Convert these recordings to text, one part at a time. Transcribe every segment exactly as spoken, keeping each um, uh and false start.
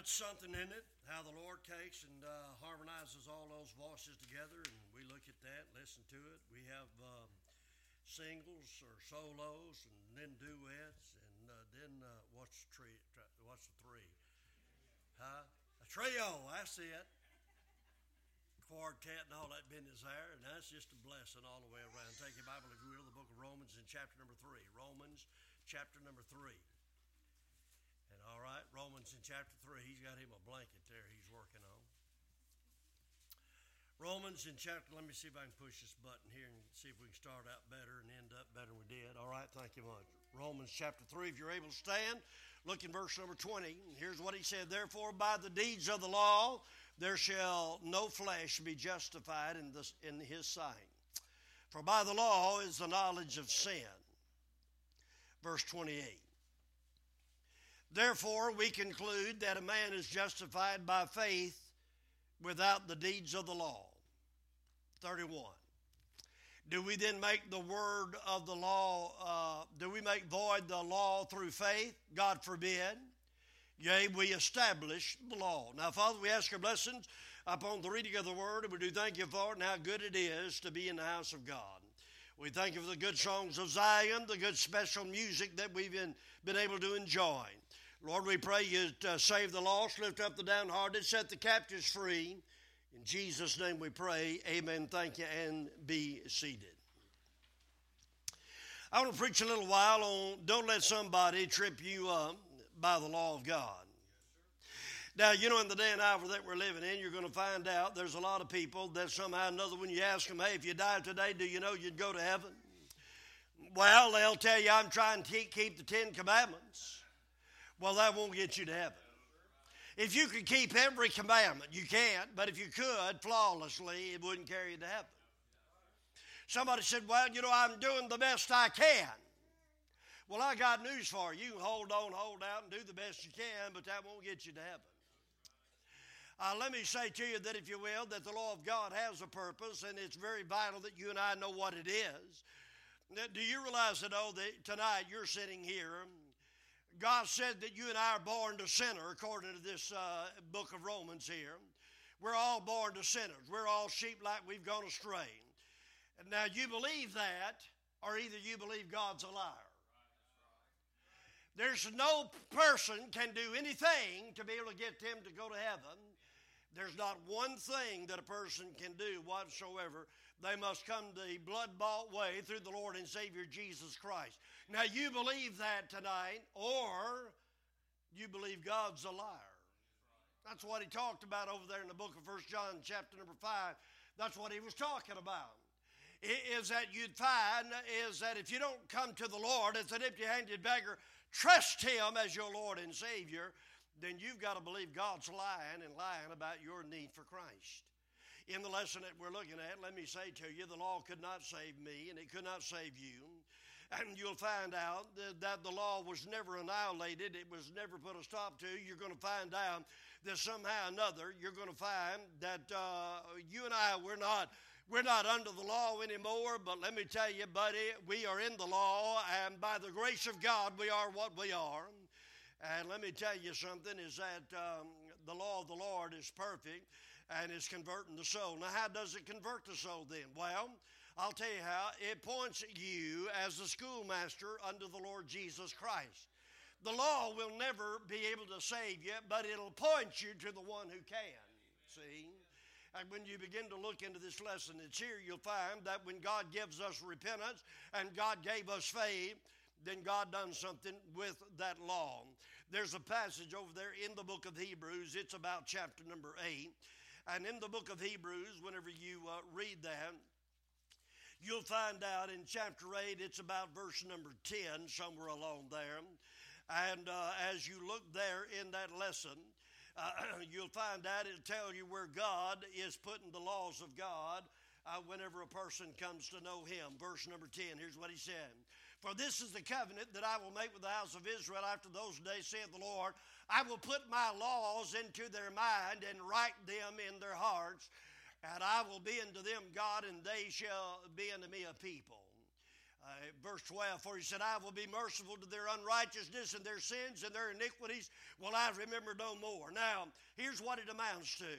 That's something, isn't it? How the Lord takes and uh, harmonizes all those voices together, and we look at that, listen to it. We have um, singles or solos, and then duets, and uh, then uh, what's the tree? What's the three? Huh? A trio. That's it. Quartet and all that business there, and that's just a blessing all the way around. Take your Bible, if you will, the book of Romans in chapter number three. Romans chapter number three. And all right, Romans in chapter three, he's got him a blanket there he's working on. Romans in chapter, let me see if I can push this button here and see if we can start out better and end up better than we did. All right, thank you much. Romans chapter three, if you're able to stand, look in verse number twenty. Here's what he said, therefore by the deeds of the law there shall no flesh be justified in, this, in his sight. For by the law is the knowledge of sin. Verse twenty-eight. Therefore, we conclude that a man is justified by faith without the deeds of the law. thirty-one. Do we then make the word of the law, uh, do we make void the law through faith? God forbid. Yea, we establish the law. Now, Father, we ask your blessings upon the reading of the word, and we do thank you for it and how good it is to be in the house of God. We thank you for the good songs of Zion, the good special music that we've been, been able to enjoy. Lord, we pray you to save the lost, lift up the downhearted, set the captives free. In Jesus' name we pray. Amen. Thank you, and be seated. I want to preach a little while on don't let somebody trip you up by the law of God. Now, you know, in the day and hour that we're living in, you're going to find out there's a lot of people that somehow or another, when you ask them, hey, if you died today, do you know you'd go to heaven? Well, they'll tell you, I'm trying to keep the Ten Commandments. Well, that won't get you to heaven. If you could keep every commandment, you can't, but if you could flawlessly, it wouldn't carry you to heaven. Somebody said, well, you know, I'm doing the best I can. Well, I got news for you. You can hold on, hold out, and do the best you can, but that won't get you to heaven. Uh, let me say to you that, if you will, that the law of God has a purpose, and it's very vital that you and I know what it is. Do you realize that, oh, that tonight you're sitting here, God said that you and I are born to sinner, according to this uh, book of Romans here. We're all born to sinners. We're all sheep like we've gone astray. And now you believe that, or either you believe God's a liar. There's no person can do anything to be able to get them to go to heaven. There's not one thing that a person can do whatsoever. They must come the blood-bought way through the Lord and Savior Jesus Christ. Now, you believe that tonight, or you believe God's a liar. That's what he talked about over there in the book of First John chapter number five. That's what he was talking about. Is that you'd find is that if you don't come to the Lord as an empty-handed beggar, trust him as your Lord and Savior, then you've got to believe God's lying and lying about your need for Christ. In the lesson that we're looking at, let me say to you, the law could not save me, and it could not save you. And you'll find out that the law was never annihilated. It was never put a stop to. You're going to find out that somehow or another, you're going to find that uh, you and I, we're not, we're not under the law anymore. But let me tell you, buddy, we are in the law, and by the grace of God, we are what we are. And let me tell you something, is that um, the law of the Lord is perfect, and it's converting the soul. Now, how does it convert the soul then? Well, I'll tell you how. It points you as the schoolmaster under the Lord Jesus Christ. The law will never be able to save you, but it'll point you to the one who can. See? And when you begin to look into this lesson that's here, you'll find that when God gives us repentance and God gave us faith, then God done something with that law. There's a passage over there in the book of Hebrews. It's about chapter number eight. And in the book of Hebrews, whenever you uh, read that, you'll find out in chapter eight, it's about verse number ten, somewhere along there. And uh, as you look there in that lesson, uh, you'll find out it'll tell you where God is putting the laws of God uh, whenever a person comes to know him. Verse number ten, here's what he said. For this is the covenant that I will make with the house of Israel after those days, saith the Lord. I will put my laws into their mind and write them in their hearts. And I will be unto them God, and they shall be unto me a people. Uh, verse twelve, for he said, I will be merciful to their unrighteousness and their sins and their iniquities will I remember no more. Now, here's what it amounts to.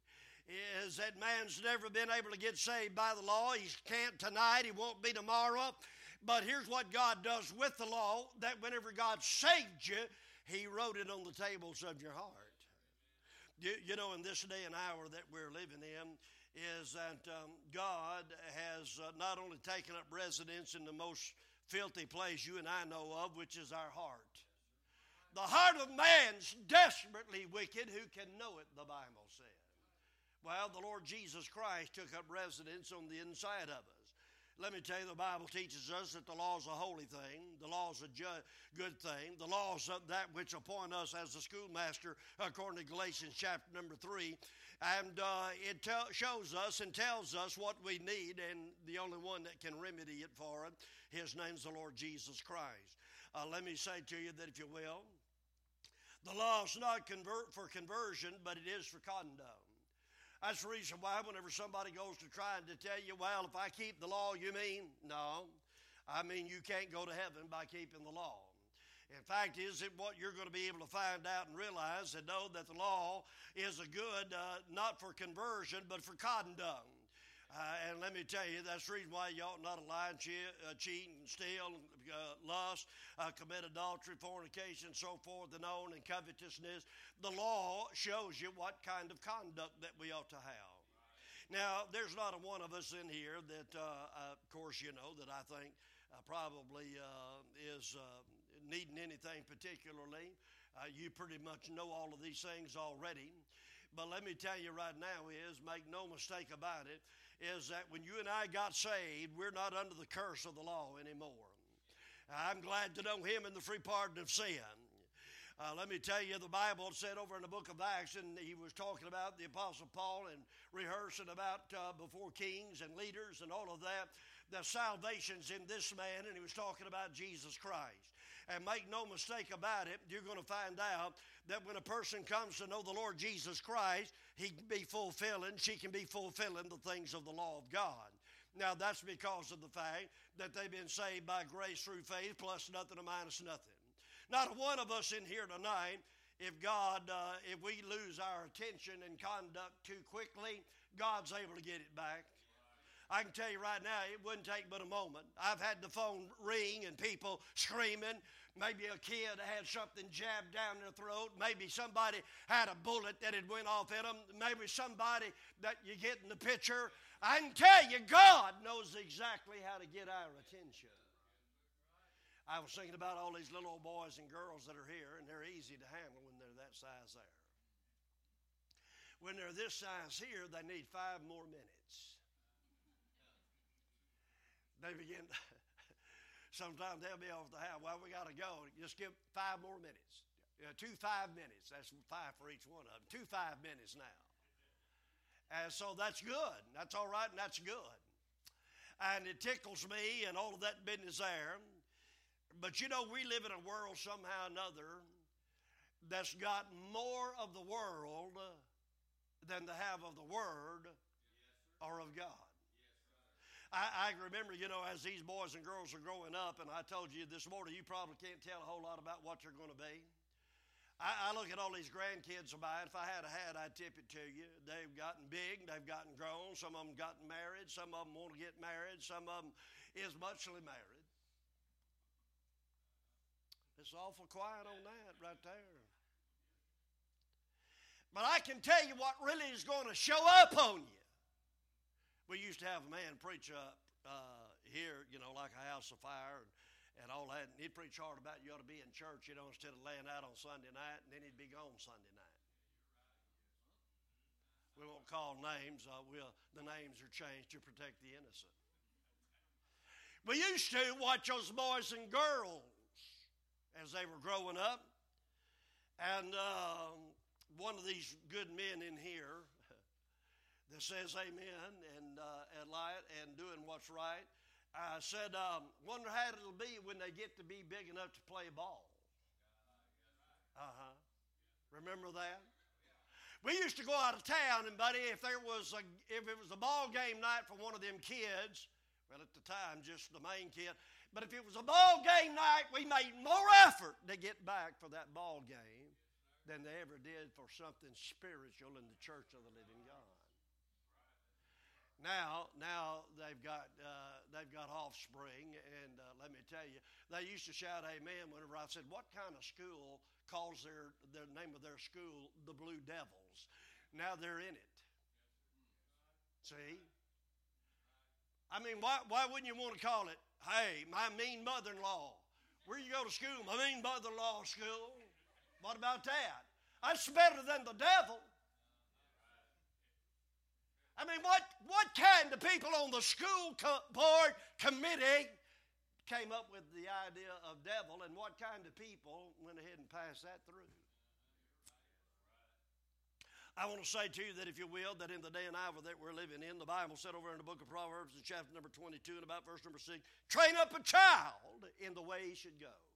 Is that man's never been able to get saved by the law. He can't tonight. He won't be tomorrow. But here's what God does with the law, that whenever God saved you, he wrote it on the tables of your heart. You, you know, in this day and hour that we're living in, is that um, God has uh, not only taken up residence in the most filthy place you and I know of, which is our heart. The heart of man's desperately wicked, who can know it, the Bible said. Well, the Lord Jesus Christ took up residence on the inside of us. Let me tell you, the Bible teaches us that the law is a holy thing. The law is a ju- good thing. The law is that which appoint us as a schoolmaster, according to Galatians chapter number three. And uh, it te- shows us and tells us what we need, and the only one that can remedy it for it, his name's the Lord Jesus Christ. Uh, let me say to you that, if you will, the law is not convert for conversion, but it is for conduct. That's the reason why whenever somebody goes to trying to tell you, well, if I keep the law, you mean? No. I mean, you can't go to heaven by keeping the law. In fact, is it what you're going to be able to find out and realize and know that the law is a good, uh, not for conversion, but for conduct. Uh, and let me tell you, that's the reason why you ought not to lie and cheat, uh, cheat and steal, uh, lust, uh, commit adultery, fornication, so forth and on, and covetousness. The law shows you what kind of conduct that we ought to have. Now, there's not a one of us in here that, uh, uh, of course, you know, that I think uh, probably uh, is uh, needing anything particularly. Uh, you pretty much know all of these things already. But let me tell you right now is, make no mistake about it, is that when you and I got saved, we're not under the curse of the law anymore. I'm glad to know him in the free pardon of sin. Uh, let me tell you, the Bible said over in the book of Acts, and he was talking about the Apostle Paul and rehearsing about uh, before kings and leaders and all of that, the salvation's in this man, and he was talking about Jesus Christ. And make no mistake about it, you're going to find out that when a person comes to know the Lord Jesus Christ, he can be fulfilling, she can be fulfilling the things of the law of God. Now, that's because of the fact that they've been saved by grace through faith, plus nothing or minus nothing. Not one of us in here tonight, if God, uh, if we lose our attention and conduct too quickly, God's able to get it back. I can tell you right now, it wouldn't take but a moment. I've had the phone ring and people screaming. Maybe a kid had something jabbed down their throat. Maybe somebody had a bullet that had went off at them. Maybe somebody that you get in the picture. I can tell you, God knows exactly how to get our attention. I was thinking about all these little old boys and girls that are here, and they're easy to handle when they're that size there. When they're this size here, they need five more minutes. They begin, sometimes they'll be off the house. Well, we got to go. Just give five more minutes. Uh, two five minutes. That's five for each one of them. Two five minutes now. And so that's good. That's all right, and that's good. And it tickles me and all of that business there. But, you know, we live in a world somehow or another that's got more of the world than the have of the Word or of God. I, I remember, you know, as these boys and girls are growing up, and I told you this morning, you probably can't tell a whole lot about what you're going to be. I, I look at all these grandkids of mine. If I had a hat, I'd tip it to you. They've gotten big. They've gotten grown. Some of them gotten married. Some of them want to get married. Some of them is muchly married. It's awful quiet on that right there. But I can tell you what really is going to show up on you. We used to have a man preach up uh, here, you know, like a house of fire and, and all that. And he'd preach hard about you ought to be in church, you know, instead of laying out on Sunday night, and then he'd be gone Sunday night. We won't call names. Uh, we'll, the names are changed to protect the innocent. We used to watch those boys and girls as they were growing up. And uh, one of these good men in here that says amen and, uh, and like and doing what's right, I said, um, wonder how it'll be when they get to be big enough to play ball. Uh-huh. Remember that? We used to go out of town, and buddy, if there was a, if it was a ball game night for one of them kids, well, at the time, just the main kid, But if it was a ball game night, we made more effort to get back for that ball game than they ever did for something spiritual in the church of the living God. Now, now they've got uh, they've got offspring, and uh, let me tell you, they used to shout amen whenever I said, what kind of school calls their, their name of their school the Blue Devils? Now they're in it. See? I mean, why, why wouldn't you want to call it, hey, my mean mother-in-law? Where you go to school? My mean mother-in-law school. What about that? That's better than the devil. I mean, what, what kind of people on the school co- board committee came up with the idea of devil, and what kind of people went ahead and passed that through? I want to say to you that, if you will, that in the day and hour that we're living in, the Bible said over in the book of Proverbs in chapter number twenty-two and about verse number six, train up a child in the way he should go.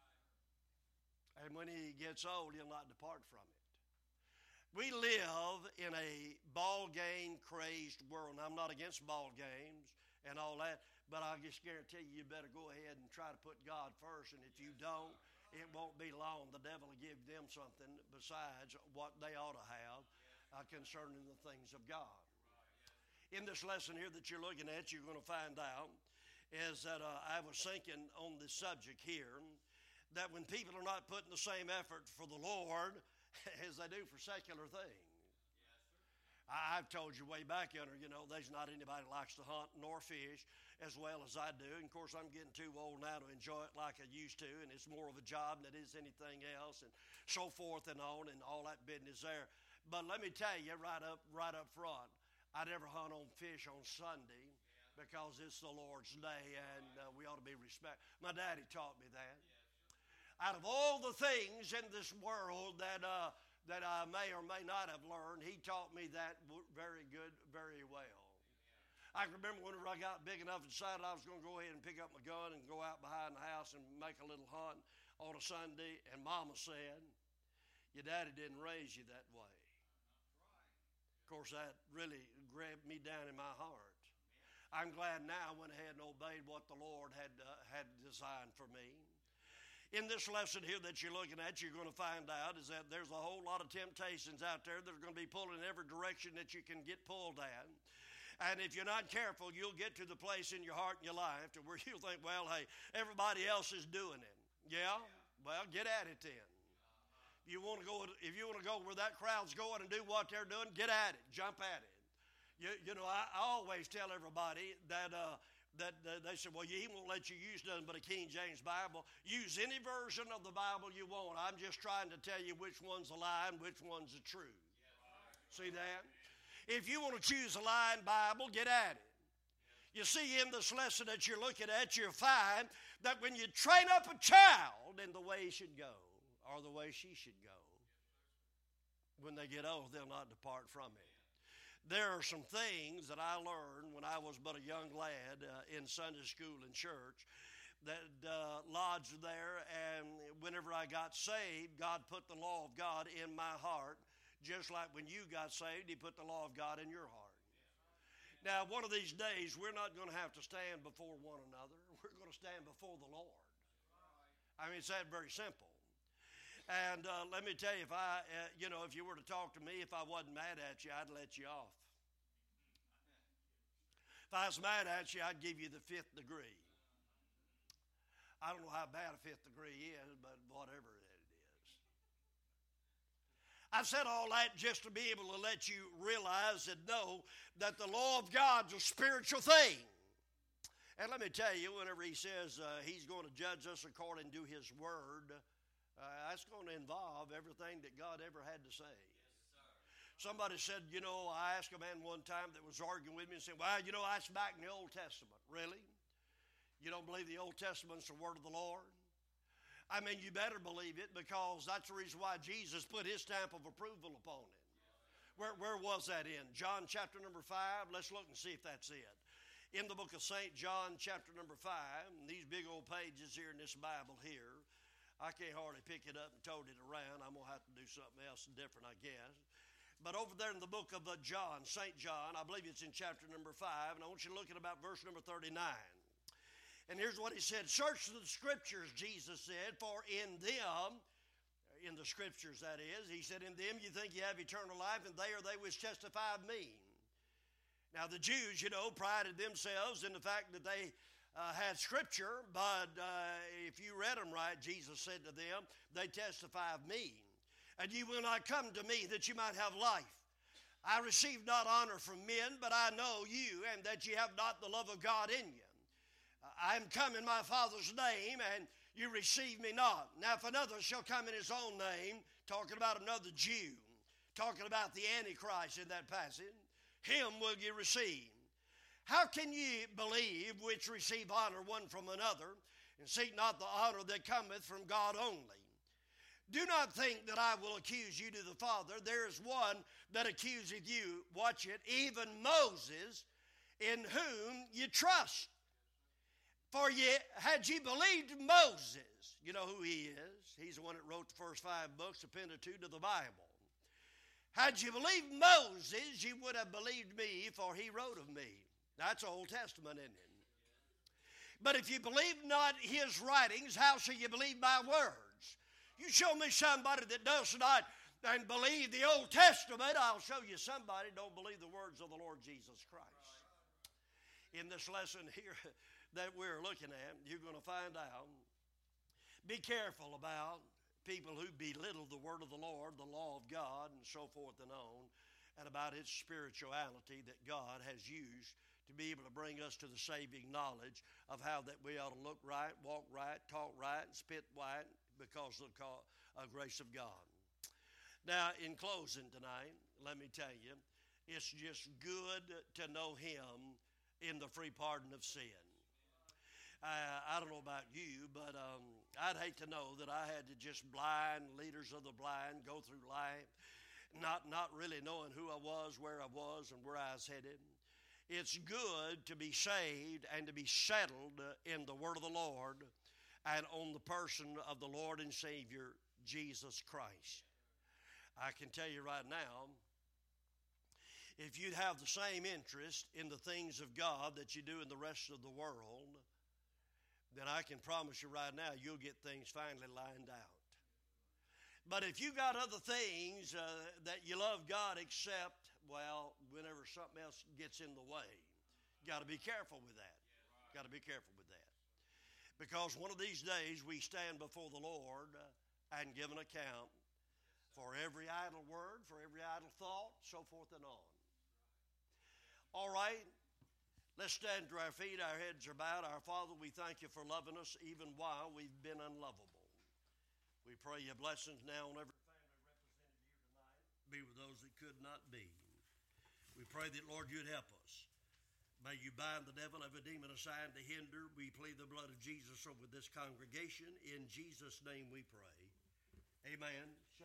And when he gets old, he'll not depart from it. We live in a ball game crazed world. And I'm not against ball games and all that, but I just guarantee you, you better go ahead and try to put God first. And if you don't, it won't be long. The devil will give them something besides what they ought to have uh, concerning the things of God. In this lesson here that you're looking at, you're going to find out is that uh, I was thinking on this subject here, that when people are not putting the same effort for the Lord as they do for secular things. I've told you way back yonder, you know, there's not anybody that likes to hunt nor fish as well as I do. And of course, I'm getting too old now to enjoy it like I used to, and it's more of a job than it is anything else, and so forth and on, and all that business there. But let me tell you right up, right up front, I never hunt on fish on Sunday because it's the Lord's day, and uh, we ought to be respectful. My daddy taught me that. Out of all the things in this world that uh, that I may or may not have learned, he taught me that very good, very well. I can remember whenever I got big enough and decided I was going to go ahead and pick up my gun and go out behind the house and make a little hunt on a Sunday, and Mama said, your daddy didn't raise you that way. Of course, that really grabbed me down in my heart. I'm glad now I went ahead and obeyed what the Lord had, uh, had designed for me. In this lesson here that you're looking at, you're going to find out is that there's a whole lot of temptations out there that are going to be pulling in every direction that you can get pulled at. And if you're not careful, you'll get to the place in your heart and your life to where you'll think, well, hey, everybody else is doing it. Yeah? Well, get at it then. If you want to go, if you want to go where that crowd's going and do what they're doing, get at it. Jump at it. You, you know, I, I always tell everybody that uh, That uh, they said, well, he won't let you use nothing but a King James Bible. Use any version of the Bible you want. I'm just trying to tell you which one's a lie and which one's the truth. See that? If you want to choose a lying Bible, get at it. You see, in this lesson that you're looking at, you'll find that when you train up a child in the way he should go, or the way she should go, when they get old, they'll not depart from it. There are some things that I learned when I was but a young lad uh, in Sunday school and church that uh, lodged there, and whenever I got saved, God put the law of God in my heart, just like when you got saved, he put the law of God in your heart. Now, one of these days, we're not going to have to stand before one another. We're going to stand before the Lord. I mean, it's that very simple. And uh, let me tell you, if I, uh, you know, if you were to talk to me, if I wasn't mad at you, I'd let you off. If I was mad at you, I'd give you the fifth degree. I don't know how bad a fifth degree is, but whatever it is. I said all that just to be able to let you realize and know that the law of God's a spiritual thing. And let me tell you, whenever he says uh, he's going to judge us according to his word, Uh, that's going to involve everything that God ever had to say. Yes, somebody said, you know, I asked a man one time that was arguing with me and said, well, you know, that's back in the Old Testament. Really? You don't believe the Old Testament's the word of the Lord? I mean, you better believe it, because that's the reason why Jesus put his stamp of approval upon it. Where, where was that in? John chapter number five. Let's look and see if that's it. In the book of Saint John chapter number five, and these big old pages here in this Bible here, I can't hardly pick it up and tote it around. I'm going to have to do something else different, I guess. But over there in the book of uh, John, Saint John, I believe it's in chapter number five, and I want you to look at about verse number thirty-nine. And here's what he said, search the scriptures, Jesus said, for in them, in the scriptures that is, he said, in them you think you have eternal life, and they are they which testify of me. Now the Jews, you know, prided themselves in the fact that they uh, had scripture, but uh, if you read them right, Jesus said to them, they testify of me. And you will not come to me that you might have life. I receive not honor from men, but I know you, and that you have not the love of God in you. I am come in my Father's name, and you receive me not. Now if another shall come in his own name, talking about another Jew, talking about the Antichrist in that passage, him will you receive. How can ye believe which receive honor one from another, and seek not the honor that cometh from God only? Do not think that I will accuse you to the Father. There is one that accuseth you, watch it, even Moses, in whom you trust. For ye, had ye believed Moses, you know who he is. He's the one that wrote the first five books, the Pentateuch of the Bible. Had you believed Moses, you would have believed me, for he wrote of me. That's Old Testament, isn't it? But if you believe not his writings, how shall you believe my words? You show me somebody that does not and believe the Old Testament, I'll show you somebody don't believe the words of the Lord Jesus Christ. In this lesson here that we're looking at, you're going to find out, be careful about people who belittle the word of the Lord, the law of God, and so forth and on, and about its spirituality that God has used to be able to bring us to the saving knowledge of how that we ought to look right, walk right, talk right, and spit right, because of the uh, grace of God. Now, in closing tonight, let me tell you, it's just good to know him in the free pardon of sin. Uh, I don't know about you, but um, I'd hate to know that I had to just blind leaders of the blind go through life, not, not really knowing who I was, where I was, and where I was headed. It's good to be saved and to be settled in the word of the Lord and on the person of the Lord and Savior, Jesus Christ. I can tell you right now, if you'd have the same interest in the things of God that you do in the rest of the world, then I can promise you right now, you'll get things finally lined out. But if you got other things uh, that you love God except, well, whenever something else gets in the way, you got to be careful with that. Got to be careful with that. Because one of these days we stand before the Lord and give an account for every idle word, for every idle thought, so forth and on. All right, let's stand to our feet, our heads are bowed. Our Father, we thank you for loving us even while we've been unlovable. We pray your blessings now on every family represented here tonight. Be with those that could not be. We pray that, Lord, you'd help us. May you bind the devil, every demon assigned to hinder. We plead the blood of Jesus over this congregation. In Jesus' name we pray. Amen.